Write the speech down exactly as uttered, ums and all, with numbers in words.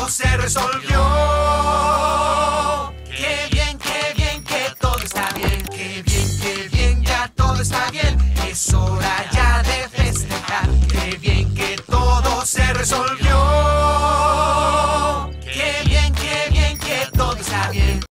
todo se resolvió. Qué bien, qué bien, que todo está bien. Qué bien, qué bien, ya todo está bien. Es hora